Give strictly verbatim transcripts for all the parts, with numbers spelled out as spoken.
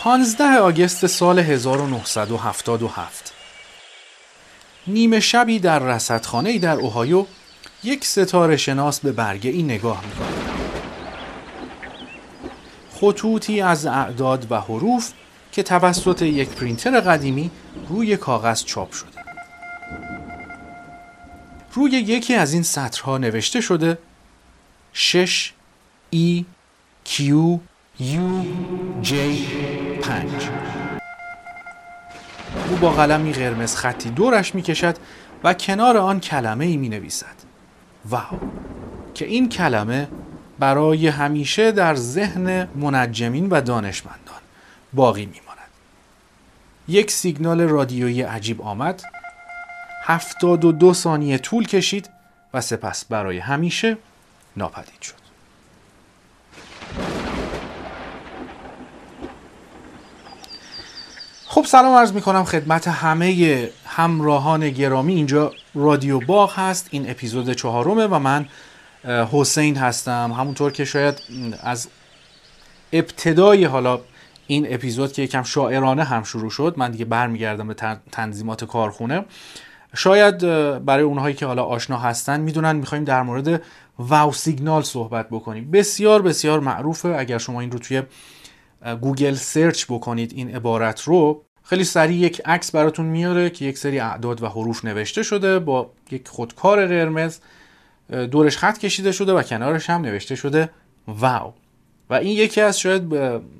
پانزده آگوست سال هزار و نهصد و هفتاد و هفت نیمه شبی در رصدخانه‌ای در اوهایو یک ستاره شناس به برگه ای نگاه می‌کند. خطوطی از اعداد و حروف که توسط یک پرینتر قدیمی روی کاغذ چاپ شده. روی یکی از این سطرها نوشته شده شش ای کیو یو جی پنج. او با قلمی قرمز خطی دورش می کشد و کنار آن کلمه ای می نویسد واو، که این کلمه برای همیشه در ذهن منجمین و دانشمندان باقی می ماند. یک سیگنال رادیویی عجیب آمد، هفتاد و دو ثانیه طول کشید و سپس برای همیشه ناپدید شد. خب سلام عرض می کنم خدمت همه همراهان گرامی. اینجا رادیو باغ هست، این اپیزود چهارمه و من حسین هستم. همونطور که شاید از ابتدای حالا این اپیزود که یکم شاعرانه هم شروع شد، من دیگه برمیگردم به تنظیمات کارخونه. شاید برای اونهایی که حالا آشنا هستن میدونن میخوایم در مورد واو سیگنال صحبت بکنیم. بسیار بسیار معروفه. اگر شما این رو توی گوگل سرچ بکنید این عبارت رو، خیلی سریع یک عکس براتون میاره که یک سری اعداد و حروف نوشته شده با یک خودکار قرمز، دورش خط کشیده شده و کنارش هم نوشته شده واو. و این یکی از شاید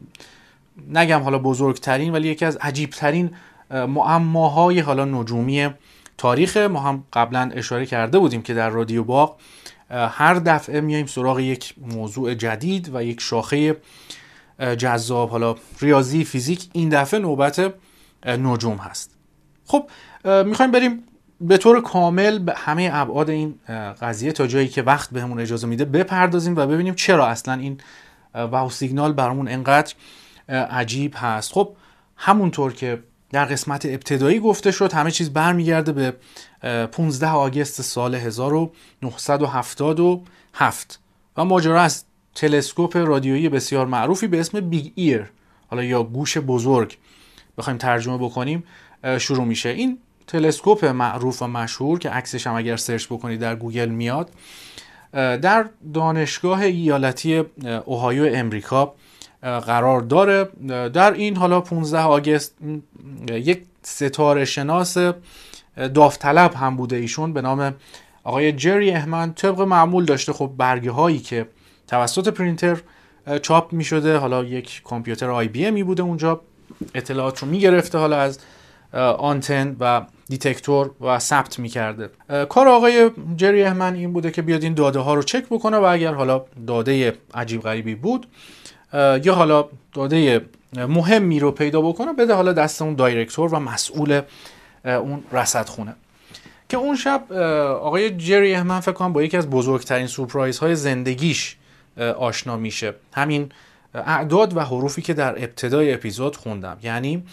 نگم حالا بزرگترین ولی یکی از عجیبترین معماهای حالا نجومی تاریخ. ما هم قبلا اشاره کرده بودیم که در رادیو باغ هر دفعه میایم سراغ یک موضوع جدید و یک شاخه جذاب، حالا ریاضی، فیزیک. این دفعه نوبت نجوم هست. خب میخوایم بریم به طور کامل به همه ابعاد این قضیه تا جایی که وقت بهمون اجازه میده بپردازیم و ببینیم چرا اصلا این واو سیگنال برامون انقدر عجیب هست. خب همونطور که در قسمت ابتدایی گفته شد، همه چیز برمیگرده به پانزده آگوست سال هزار و نهصد و هفتاد و هفت و ماجرا از تلسکوپ رادیویی بسیار معروفی به اسم بیگ ایر، حالا یا گوش بزرگ بخوایم ترجمه بکنیم، شروع میشه. این تلسکوپ معروف و مشهور که عکسش هم اگر سرچ بکنید در گوگل میاد، در دانشگاه ایالتی اوهایو امریکا قرار داره. در این حالا پانزده آگوست یک ستاره شناس داوطلب هم بوده ایشون به نام آقای جری اهمن. طبق معمول داشته خب برگه هایی که توسط پرینتر چاپ می شده، حالا یک کامپیوتر آی بی امی بوده اونجا اطلاعات رو می گرفته حالا از آنتن و دیتکتور و ثبت می کرده. کار آقای جری اهمن این بوده که بیاد این داده ها رو چک بکنه و اگر حالا داده عجیب غریبی بود یا حالا داده مهمی رو پیدا بکنه بده حالا دست اون دایرکتور و مسئول اون رصدخونه. که اون شب آقای جری اهمن فکر کنم با یکی از بزرگترین سورپرایز های زندگیش آشنا میشه. همین اعداد و حروفی که در ابتدای اپیزود خوندم، یعنی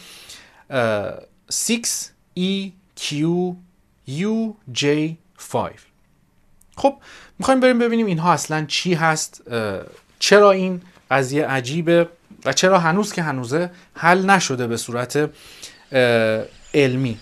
شش ای کیو یو جی پنج. خب میخوایم بریم ببینیم اینها اصلا چی هست، چرا این قضیه عجیبه و چرا هنوز که هنوزه حل نشده به صورت علمی.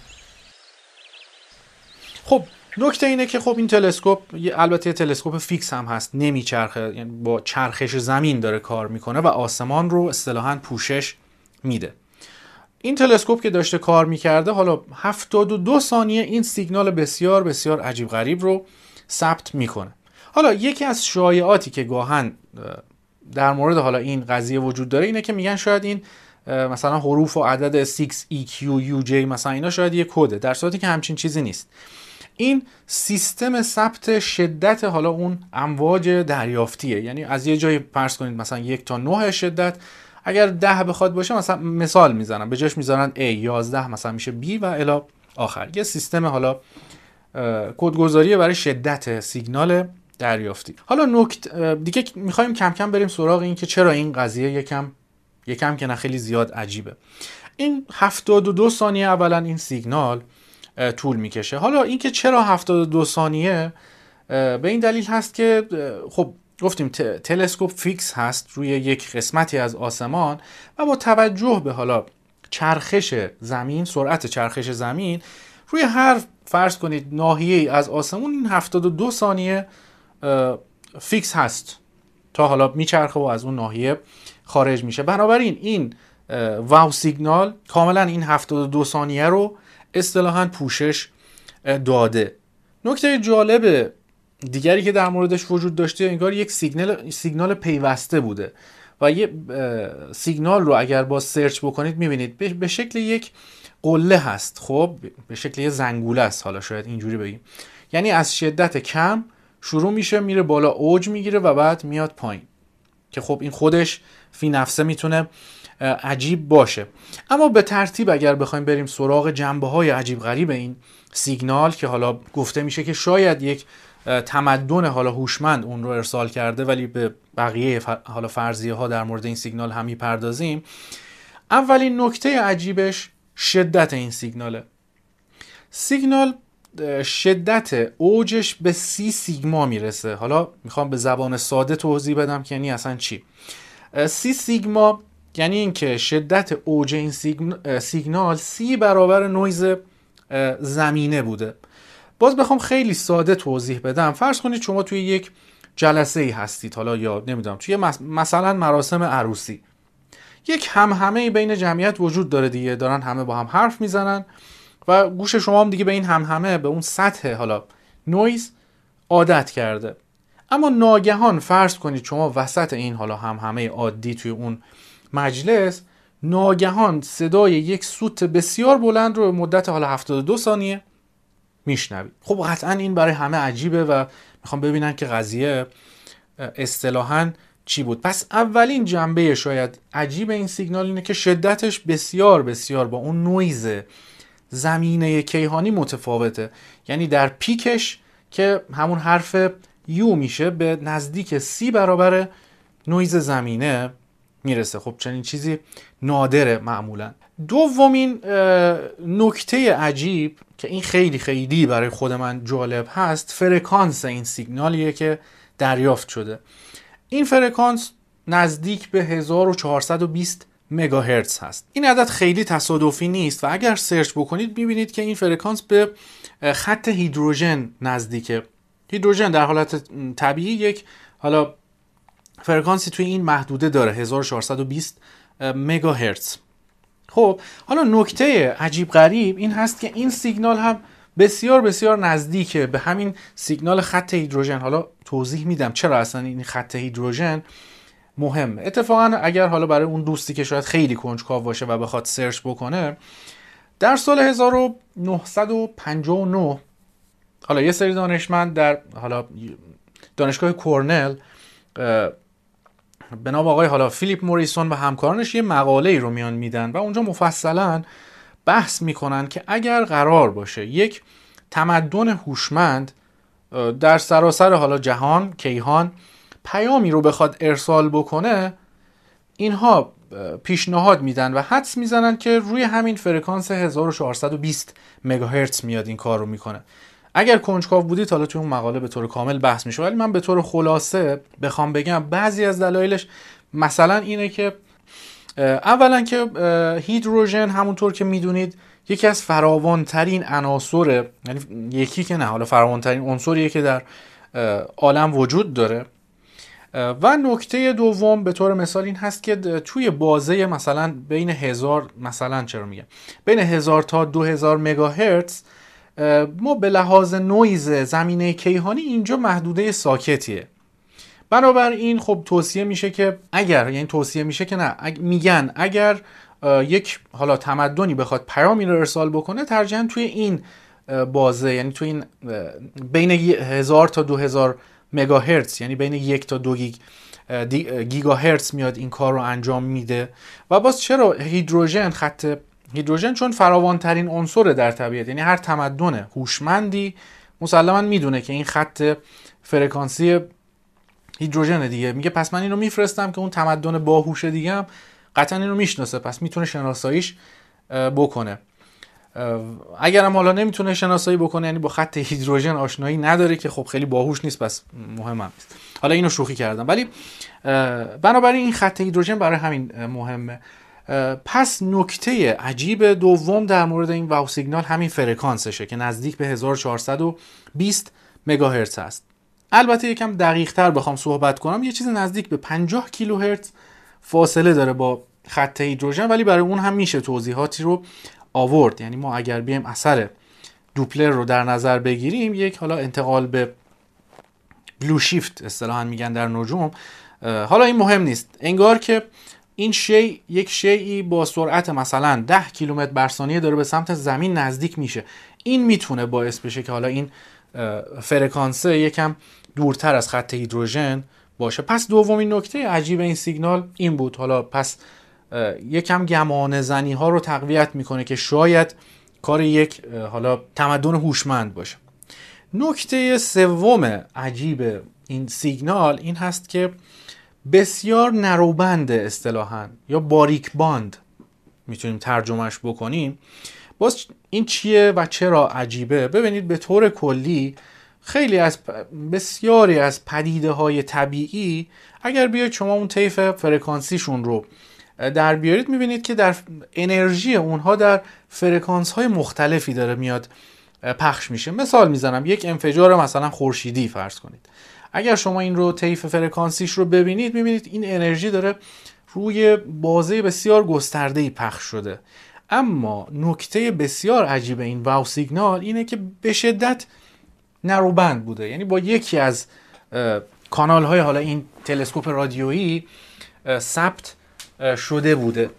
خب نکته اینه که خب این تلسکوپ البته تلسکوپ فیکس هم هست، نمیچرخه، یعنی با چرخش زمین داره کار میکنه و آسمان رو اصطلاحاً پوشش میده. این تلسکوپ که داشته کار میکرده حالا هفتاد و دو ثانیه این سیگنال بسیار بسیار عجیب غریب رو ثبت میکنه. حالا یکی از شایعاتی که گاهن در مورد حالا این قضیه وجود داره اینه که میگن شاید این مثلا حروف و عدد شش ای کیو یو جی مثلا اینا شاید یه کده، در صورتی که همچین چیزی نیست. این سیستم ثبت شدت حالا اون امواج دریافتیه، یعنی از یه جایی فرض کنید مثلا یک تا نه شدت، اگر ده بخواد باشه مثلا مثال میزنم به جاش میذارن A، یازده مثلا میشه B و الی آخر. یه سیستم حالا کدگذاریه برای شدت سیگنال دریافتی. حالا نکته دیگه میخوایم کم کم بریم سراغ این که چرا این قضیه یکم یکم که نه خیلی زیاد عجیبه. این هفتاد و دو ثانیه اولا این سیگنال طول میکشه. حالا این که چرا هفتاد و دو ثانیه، به این دلیل هست که خب گفتیم تلسکوپ فیکس هست روی یک قسمتی از آسمان و با توجه به حالا چرخش زمین، سرعت چرخش زمین، روی هر فرض کنید ناحیه‌ای از آسمون این هفتاد و دو ثانیه فیکس هست تا حالا میچرخه و از اون ناحیه خارج میشه. بنابراین این واو سیگنال کاملا این هفتاد و دو ثانیه رو اصطلاحاً پوشش داده. نکته جالب دیگری که در موردش وجود داشته انگار یک سیگنال سیگنال پیوسته بوده و یه سیگنال رو اگر با سرچ بکنید میبینید به شکل یک قله هست، خب به شکل یک زنگوله است، حالا شاید اینجوری بگیم، یعنی از شدت کم شروع میشه میره بالا اوج میگیره و بعد میاد پایین، که خب این خودش فی نفسه میتونه عجیب باشه. اما به ترتیب اگر بخوایم بریم سراغ جنبه‌های عجیب غریب این سیگنال که حالا گفته میشه که شاید یک تمدن حالا هوشمند اون رو ارسال کرده، ولی به بقیه حالا فرضیه ها در مورد این سیگنال هم میپردازیم. اولین نکته عجیبش شدت این سیگناله. سیگنال شدت اوجش به سی سیگما میرسه. حالا میخوام به زبان ساده توضیح بدم که یعنی اصلا چی. سی سیگما یعنی اینکه شدت اوج این سیگنال سی برابر نویز زمینه بوده. باز بخوام خیلی ساده توضیح بدم، فرض کنید شما توی یک جلسه ای هستید، حالا یا نمیدونم توی مثلا مراسم عروسی، یک همهمه بین جمعیت وجود داره دیگه، دارن همه با هم حرف میزنن و گوش شما هم دیگه به این همهمه، به اون سطح حالا نویز عادت کرده. اما ناگهان فرض کنید شما وسط این حالا همهمه عادی توی اون مجلس ناگهان صدای یک سوت بسیار بلند رو به مدت حالا هفتاد و دو ثانیه میشنوید. خب قطعا این برای همه عجیبه و میخوام ببینن که قضیه اصطلاحاً چی بود. پس اولین جنبه شاید عجیب این سیگنال اینه که شدتش بسیار بسیار با اون نویز زمینه کیهانی متفاوته. یعنی در پیکش که همون حرف یو میشه به نزدیک سی برابر نویز زمینه میرسه. خب چنین چیزی نادره معمولا. دومین نکته عجیب که این خیلی خیلی برای خود من جالب هست، فرکانس این سیگنالیه که دریافت شده. این فرکانس نزدیک به هزار و چهارصد و بیست مگاهرتز هست. این عدد خیلی تصادفی نیست و اگر سرچ بکنید میبینید که این فرکانس به خط هیدروژن نزدیکه. هیدروژن در حالت طبیعی یک حالا فرکانسی توی این محدوده داره، هزار و چهارصد و بیست مگاهرتز. خب حالا نکته عجیب غریب این هست که این سیگنال هم بسیار بسیار نزدیکه به همین سیگنال خط هیدروژن. حالا توضیح میدم چرا اصلا این خط هیدروژن مهمه. اتفاقا اگر حالا برای اون دوستی که شاید خیلی کنجکاو باشه و بخواد سرچ بکنه، در سال هزار و نهصد و پنجاه و نه حالا یه سری دانشمند در حالا دانشگاه کورنل به نام آقای حالا فیلیپ موریسون و همکارانش یه مقاله ای رو میان میدن و اونجا مفصلا بحث میکنن که اگر قرار باشه یک تمدن هوشمند در سراسر حالا جهان کیهان پیامی رو بخواد ارسال بکنه، اینها پیشنهاد میدن و حدس میزنن که روی همین فرکانس هزار و چهارصد و بیست مگاهرتز میاد این کار رو میکنه. اگر کنجکاو بودید حالا توی اون مقاله به طور کامل بحث میشه، ولی من به طور خلاصه بخوام بگم بعضی از دلایلش مثلا اینه که اولا که هیدروژن همونطور که میدونید یکی از فراوانترین عناصر، یعنی یکی که نه حالا فراوانترین عنصریه که در عالم وجود داره. و نکته دوم به طور مثال این هست که توی بازه مثلا بین هزار مثلا چرا میگم بین هزار تا دو هزار مگاهرتز ما به لحاظ نویز زمینه کیهانی اینجا محدوده ساکتیه. بنابراین خب توصیه میشه که اگر یعنی توصیه میشه که نه اگ... میگن اگر یک حالا تمدنی بخواد پیامی رو ارسال بکنه ترجیحاً توی این بازه، یعنی توی این بین هزار تا دو هزار مگاهرتز، یعنی بین یک تا دو گیگ گیگاهرتز میاد این کار رو انجام میده. و باز چرا هیدروژن خط هیدروژن؟ چون فراوانترین عنصر در طبیعت، یعنی هر تمدن هوشمندی مسلماً میدونه که این خط فرکانسی هیدروژن دیگه. میگه پس من اینو میفرستم که اون تمدن باهوش دیگه هم قطعا اینو میشناسه، پس میتونه شناساییش بکنه. اگرم حالا نمیتونه شناسایی بکنه، یعنی با خط هیدروژن آشنایی نداره که خب خیلی باهوش نیست، پس مهم هم نیست. حالا اینو شوخی کردم، ولی بنابراین این خط هیدروژن برای همین مهمه. پس نکته عجیب دوم در مورد این واو سیگنال همین فرکانسشه که نزدیک به هزار و چهارصد و بیست مگاهرتز است. البته یکم دقیق تر بخوام صحبت کنم، یه چیز نزدیک به پنجاه کیلوهرتز فاصله داره با خط هیدروژن، ولی برای اون هم میشه توضیحاتی رو آورد. یعنی ما اگر بیایم اثر دوپلر رو در نظر بگیریم، یک حالا انتقال به بلو شیفت اصطلاحاً میگن در نجوم، حالا این مهم نیست، انگار که این شی یک شیئی با سرعت مثلا ده کیلومتر بر ثانیه داره به سمت زمین نزدیک میشه. این میتونه باعث بشه که حالا این فرکانسه یکم دورتر از خط هیدروژن باشه. پس دومین نکته عجیب این سیگنال این بود. حالا پس یکم گمان زنی ها رو تقویت میکنه که شاید کار یک حالا تمدن هوشمند باشه. نکته سوم عجیب این سیگنال این هست که بسیار نروبند اصطلاحاً یا باریک باند میتونیم ترجمهش بکنیم. باز این چیه و چرا عجیبه؟ ببینید به طور کلی خیلی از بسیاری از پدیده های طبیعی اگر بیاید شما اون طیف فرکانسیشون رو در بیارید، میبینید که در انرژی اونها در فرکانس های مختلفی داره میاد پخش میشه. مثال میزنم، یک انفجار مثلا خورشیدی فرض کنید، اگر شما این رو طیف فرکانسیش رو ببینید، میبینید این انرژی داره روی بازه بسیار گسترده‌ای پخش شده. اما نکته بسیار عجیب این واو سیگنال اینه که به شدت نروبند بوده. یعنی با یکی از کانال های حالا این تلسکوپ رادیویی ثبت شده بوده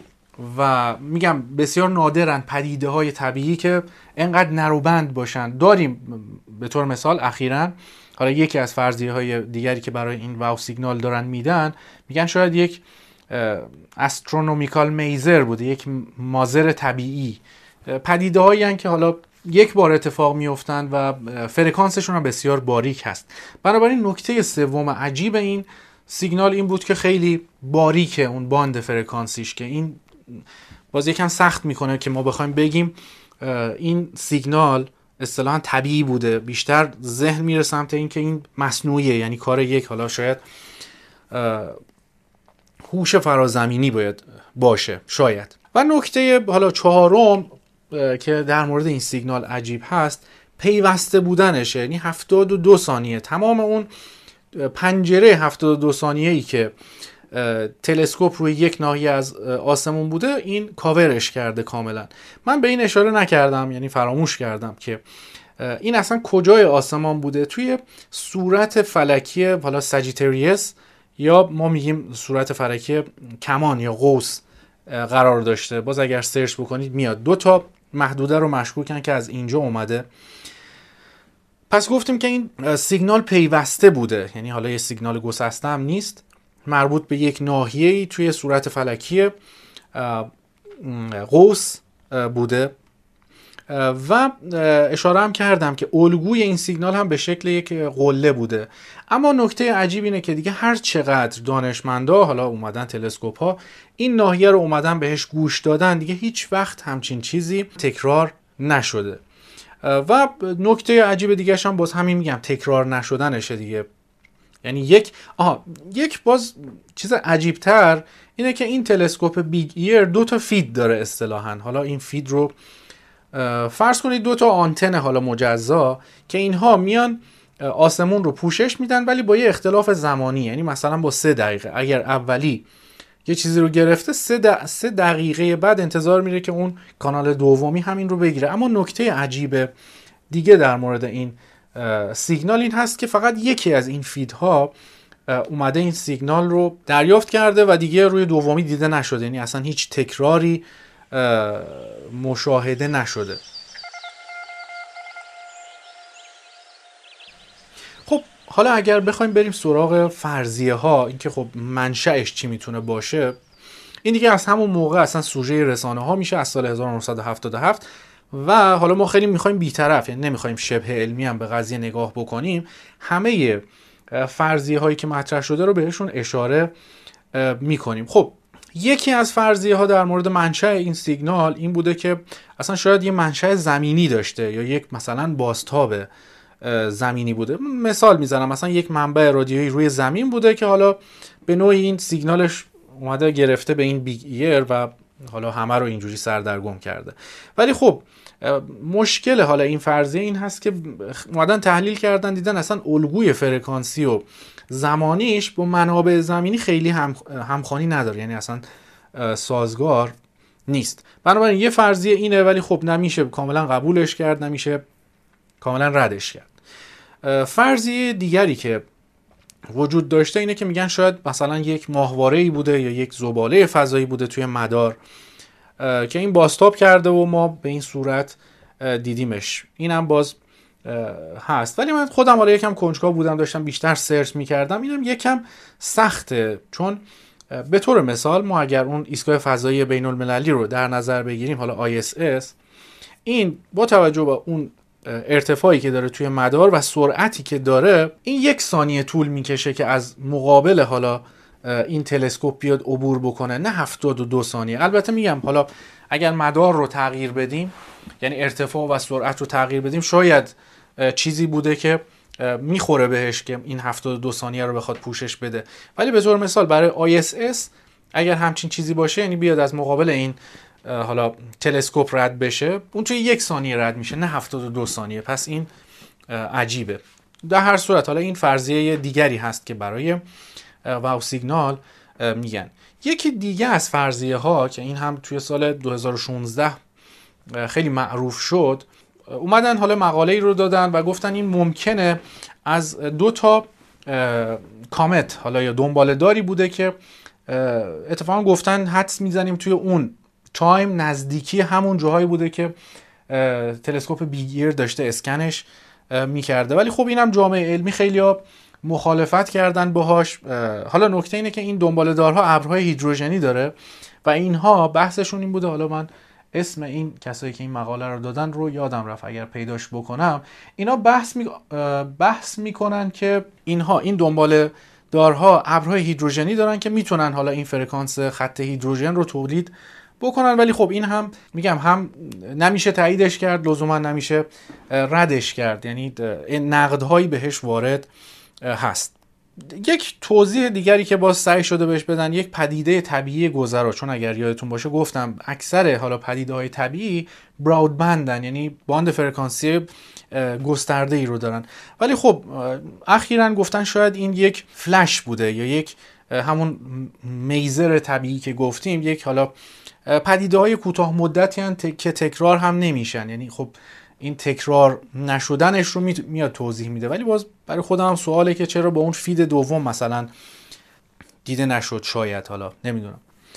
و میگم بسیار نادرن پدیده های طبیعی که انقدر نروبند باشن. داریم به طور مثال اخیراً حالا یکی از فرضیه های دیگری که برای این واو سیگنال دارن میدن، میگن شاید یک استرونومیکال میزر بوده، یک مازر طبیعی. پدیده هایی هستند که حالا یک بار اتفاق میافتند و فرکانسشون هم بسیار باریک هست. بنابراین نکته سوم عجیب این سیگنال این بود که خیلی باریکه اون باند فرکانسیش، که این باز یکم سخت میکنه که ما بخوایم بگیم این سیگنال اصطلاحاً طبیعی بوده. بیشتر ذهن میره سمت این که این مصنوعیه، یعنی کار یک حالا شاید هوش فرازمینی باید باشه شاید. و نکته حالا چهارم که در مورد این سیگنال عجیب هست پیوسته بودنشه. یعنی هفتاد و دو ثانیه تمام اون پنجره هفتاد و دو ثانیه‌ای که تلسکوپ روی یک ناحیه از آسمون بوده این کاورش کرده کاملا. من به این اشاره نکردم، یعنی فراموش کردم که این اصلا کجای آسمان بوده. توی صورت فلکی حالا ساجیتریوس یا ما میگیم صورت فلکی کمان یا قوس قرار داشته. باز اگر سرچ بکنید میاد. دو تا محدوده رو مشکوکن که از اینجا اومده. پس گفتیم که این سیگنال پیوسته بوده، یعنی حالا یه سیگنال گسسته هم نیست، مربوط به یک ناحیه‌ای توی صورت فلکی قوس بوده. و اشاره هم کردم که الگوی این سیگنال هم به شکل یک قله بوده. اما نکته عجیب اینه که دیگه هر چقدر دانشمندا حالا اومدن تلسکوپ ها این ناحیه رو اومدن بهش گوش دادن، دیگه هیچ وقت همچین چیزی تکرار نشده. و نکته عجیب دیگه هم باز همین میگم تکرار نشدنشه دیگه. یعنی یک آها یک باز چیز عجیب تر اینه که این تلسکوپ بیگ ایر دو تا فید داره اصطلاحاً. حالا این فید رو فرض کنید دو تا آنتن حالا مجزا که اینها میان آسمون رو پوشش میدن، ولی با یه اختلاف زمانی. یعنی مثلا با سه دقیقه اگر اولی یه چیزی رو گرفته، سه, د... سه دقیقه بعد انتظار میره که اون کانال دومی همین رو بگیره. اما نکته عجیب دیگه در مورد این سیگنال این هست که فقط یکی از این فیدها اومده این سیگنال رو دریافت کرده و دیگه روی دومی دیده نشده. یعنی اصلا هیچ تکراری مشاهده نشده. خب حالا اگر بخوایم بریم سراغ فرضیه ها، اینکه خب منشأش چی میتونه باشه، این دیگه از همون موقع اصلا سوژه رسانه ها میشه، از سال هزار و نهصد و هفتاد و هفت. و حالا ما خیلی میخوایم بی‌طرف، یعنی نمیخوایم شبه علمی هم به قضیه نگاه بکنیم، همه فرضیه هایی که مطرح شده رو بهشون اشاره میکنیم. خب یکی از فرضیه ها در مورد منشأ این سیگنال این بوده که اصلا شاید یه منشأ زمینی داشته یا یک مثلا بازتاب زمینی بوده. مثال میزنم، مثلا یک منبع رادیویی روی زمین بوده که حالا به نوعی این سیگنالش اومده گرفته به این بیگ ایر و حالا همه رو اینجوری سردرگم کرده. ولی خب مشکل حالا این فرضیه این هست که اومدن تحلیل کردن دیدن اصلا الگوی فرکانسی و زمانیش با منابع زمینی خیلی هم همخوانی نداره، یعنی اصلا سازگار نیست. بنابراین یه فرضیه اینه، ولی خب نمیشه کاملا قبولش کرد، نمیشه کاملا ردش کرد. فرضیه دیگری که وجود داشته اینه که میگن شاید مثلا یک ماهواره‌ای بوده یا یک زباله فضایی بوده توی مدار که این بازتاب کرده و ما به این صورت دیدیمش. اینم باز هست، ولی من خودم حالا یکم کنجکاو بودم، داشتم بیشتر سرچ میکردم. اینم یکم سخته، چون به طور مثال ما اگر اون ایستگاه فضایی بین المللی رو در نظر بگیریم، حالا آی اس اس، این با توجه به اون ارتفاعی که داره توی مدار و سرعتی که داره، این یک ثانیه طول میکشه که از مقابل حالا این تلسکوپ بیاد عبور بکنه، نه هفتاد و دو ثانیه. البته میگم حالا اگر مدار رو تغییر بدیم، یعنی ارتفاع و سرعت رو تغییر بدیم، شاید چیزی بوده که میخوره بهش که این هفتاد و دو ثانیه رو بخواد پوشش بده. ولی به طور مثال برای آی اس اس اگر همچین چیزی باشه، یعنی بیاد از مقابل این حالا تلسکوپ رد بشه، اون توی یک ثانیه رد میشه، نه هفتاد و دو ثانیه. پس این عجیبه. در هر صورت حالا این فرضیه دیگری هست که برای واو سیگنال میگن. یکی دیگه از فرضیه ها که این هم توی سال دو هزار و شانزده خیلی معروف شد، اومدن حالا مقاله‌ای رو دادن و گفتن این ممکنه از دو تا کامت حالا یا دنباله‌داری بوده که اتفاقا گفتن حدس میزنیم توی اون تایم نزدیکی همون جاهایی بوده که تلسکوپ بیگ ایر داشته اسکنش میکرده. ولی خب اینم جامعه علمی خیلی‌ها مخالفت کردن باهاش. حالا نکته اینه که این دنباله‌دارها ابرهای هیدروژنی داره و اینها بحثشون این بوده، حالا من اسم این کسایی که این مقاله رو دادن رو یادم رفت، اگر پیداش بکنم، اینا بحث می بحث میکنن که اینها این دنباله‌دارها ابرهای هیدروژنی دارن که میتونن حالا این فرکانس خط هیدروژن رو تولید بکنن. ولی خب این هم میگم هم نمیشه تاییدش کرد، لزوما نمیشه ردش کرد، یعنی نقدهایی بهش وارد هست. یک توضیح دیگری که باز سعی شده بهش بدن، یک پدیده طبیعی گذرا، چون اگر یادتون باشه گفتم اکثر حالا پدیده‌های طبیعی براودبندن، یعنی باند فرکانسی گسترده ای رو دارن. ولی خب اخیراً گفتن شاید این یک فلش بوده یا یک همون میزر طبیعی که گفتیم، یک حالا پدیده‌های کوتاه مدتی هستند که تکرار هم نمیشن، یعنی خب این تکرار نشدنش رو میاد توضیح میده. ولی باز برای خودم هم سواله که چرا با اون فید دوم مثلا دیده نشد، شاید، حالا نمیدونم.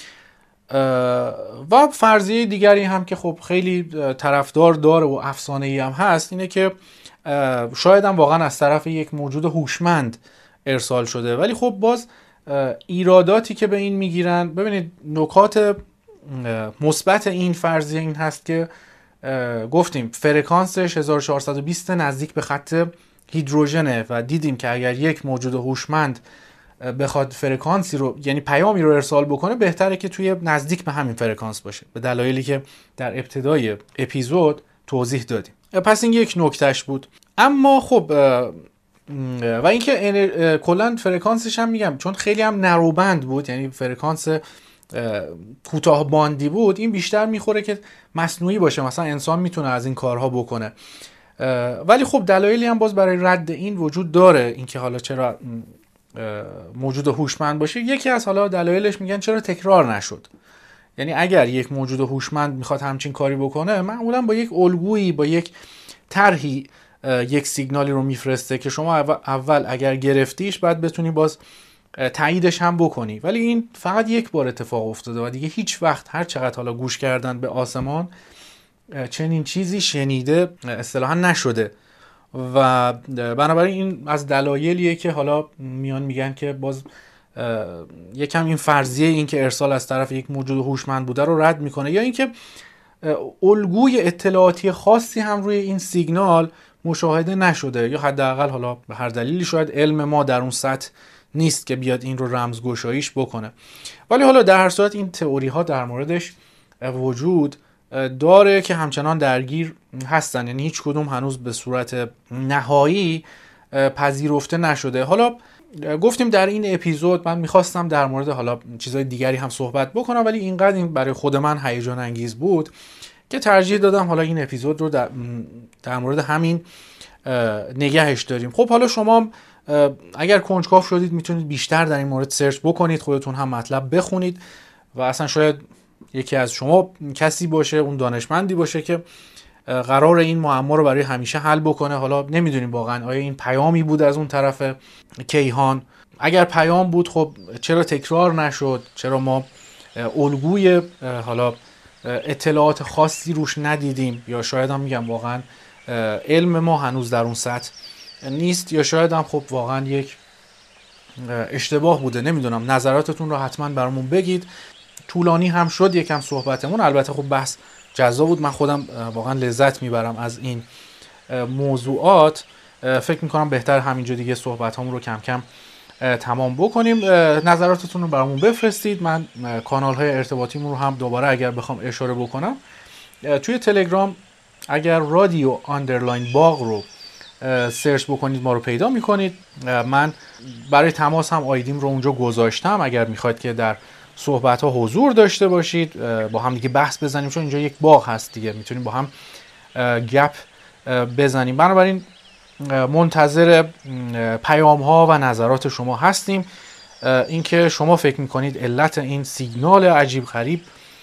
و فرضیه دیگری هم که خب خیلی طرفدار داره و افسانه‌ای هم هست اینه که شاید هم واقعا از طرف یک موجود هوشمند ارسال شده. ولی خب باز ایراداتی که به این میگیرن، ببینید نکات مثبت این فرضیه این هست که گفتیم فرکانسش هزار و چهارصد و بیست نزدیک به خط هیدروژنه و دیدیم که اگر یک موجود هوشمند بخواد فرکانسی رو، یعنی پیامی رو ارسال بکنه، بهتره که توی نزدیک به همین فرکانس باشه، به دلایلی که در ابتدای اپیزود توضیح دادیم. پس این یک نکتهش بود. اما خب و اینکه کلا فرکانسش هم میگم چون خیلی هم نروبند بود، یعنی فرکانس کوتاه باندی بود، این بیشتر میخوره که مصنوعی باشه، مثلا انسان میتونه از این کارها بکنه. ولی خب دلایلی هم باز برای رد این وجود داره، اینکه حالا چرا موجود هوشمند باشه. یکی از حالا دلایلش میگن چرا تکرار نشد، یعنی اگر یک موجود هوشمند میخواد همچین کاری بکنه، معمولا با یک الگویی، با یک طرحی یک سیگنالی رو میفرسته که شما اول اگر گرفتیش بعد بتونی باز تاییدش هم بکنی. ولی این فقط یک بار اتفاق افتاده و دیگه هیچ وقت هر چقدر حالا گوش کردن به آسمان چنین چیزی شنیده اصطلاحا نشده و بنابراین این از دلایلیه که حالا میان میگن که باز یکم این فرضیه این که ارسال از طرف یک موجود هوشمند بوده رو رد میکنه، یا اینکه الگوی اطلاعاتی خاصی هم روی این سیگنال مشاهده نشده، یا حداقل حالا به هر دلیلی شاید علم ما در اون سطح نیست که بیاد این رو رمزگشاییش بکنه. ولی حالا در هر صورت این تئوری ها در موردش وجود داره که همچنان درگیر هستن، یعنی هیچ کدوم هنوز به صورت نهایی پذیرفته نشده. حالا گفتیم در این اپیزود من میخواستم در مورد حالا چیزهای دیگری هم صحبت بکنم، ولی اینقدر این برای خود من هیجان انگیز بود که ترجیح دادم حالا این اپیزود رو در, در مورد همین نگهش داریم. خب حالا شما اگر کنجکاو شدید میتونید بیشتر در این مورد سرچ بکنید، خودتون هم مطلب بخونید و اصلا شاید یکی از شما کسی باشه، اون دانشمندی باشه که قرار این معما رو برای همیشه حل بکنه. حالا نمیدونیم واقعا آیا این پیامی بود از اون طرف کیهان. اگر پیام بود خب چرا تکرار نشد؟ چرا ما الگوی حالا اطلاعات خاصی روش ندیدیم؟ یا شاید هم میگم واقعا علم ما هنوز در اون سطح نیست، یا شاید هم خب واقعا یک اشتباه بوده. نمیدونم، نظراتتون رو حتما برامون بگید. طولانی هم شد یکم صحبتمون، البته خب بحث جذاب بود، من خودم واقعا لذت میبرم از این موضوعات. فکر میکنم بهتر همینجا دیگه صحبتامون رو کم کم تمام بکنیم. نظراتتون رو برامون بفرستید. من کانال های ارتباطیمون رو هم دوباره اگر بخوام اشاره بکنم، توی تلگرام اگر رادیو آندرلاین باغ رو سرچ بکنید ما رو پیدا میکنید. من برای تماس هم آیدیم رو اونجا گذاشتم، اگر میخواید که در صحبت ها حضور داشته باشید، با هم دیگه بحث بزنیم، چون اینجا یک باغ هست دیگه، میتونیم با هم گپ بزنیم. بنابراین منتظر پیام ها و نظرات شما هستیم. اینکه شما فکر میکنید علت این سیگنال عجیب غریب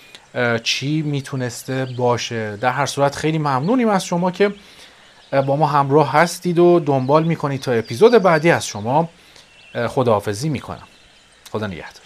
چی میتونسته باشه. در هر صورت خیلی ممنونیم از شما که با ما همراه هستید و دنبال میکنید. تا اپیزود بعدی از شما خداحافظی میکنم. خدا نگهدار.